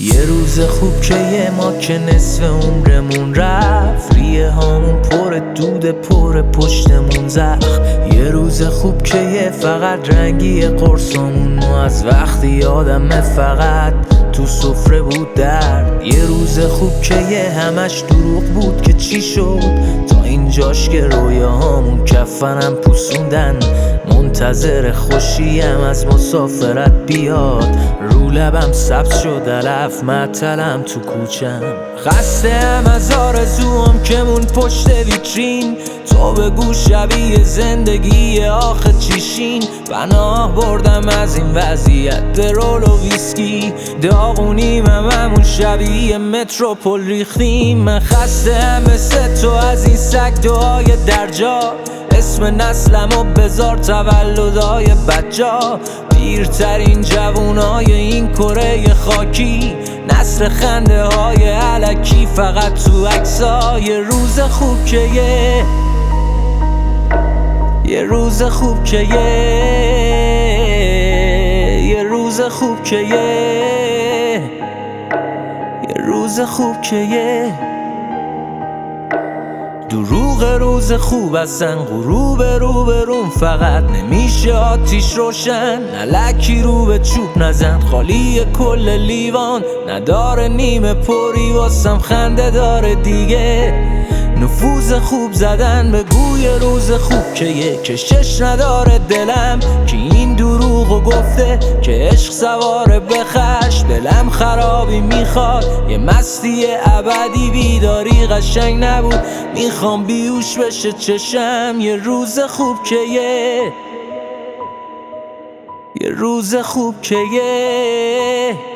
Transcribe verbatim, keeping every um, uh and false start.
یه روز خوب که یه ما که نصف عمرمون رفت، ریه هامون پر دود پر پشتمون زخم. یه روز خوب که یه فقط رنگی قرصامون ما از وقتی یادمه فقط تو سفره بود درد. یه روز خوب که یه همش دروغ بود که چی شد تا اینجاش که رویاهامون کفنم پوسوندن. منتظر خوشیم از مسافرت بیاد، رو لبم سبز شد علف معطلم تو کوچم. خسته‌ام از آرزوام که مون پشت ویترین، تو بگو شبیه زندگی آخه چیشین. پناه بردم از این وضعیت درول و ویسکی، داغونیم هممون شبیه متروپول ریختیم. من خسته‌ام مثل تو از این سگ دعای درجا، اسم نسلمو بذار تولدای بجا. پیرترین جوونای این کره خاکی، نسل خنده های علکی فقط تو عکس‌ها. یه روز خوب که یه یه روز خوب که یه یه روز خوب که یه یه روز خوب که یه دروغ روز خوب اصلا غروب رو به روم، فقط نمیشه آتیش روشن. نلکی رو به چوب نزن، خالی کل لیوان نداره نیمه پری واسم خنده داره دیگه. نفوذ خوب زدن به گوی روز خوب که یه کشش نداره دلم، که این دروغو گفته که عشق سواره به خشم. دلم خرابی میخواد یه مستی ابدی، بیداری قشنگ نبود میخوام بیوش بشه چشم. یه روز خوب که یه یه روز خوب که یه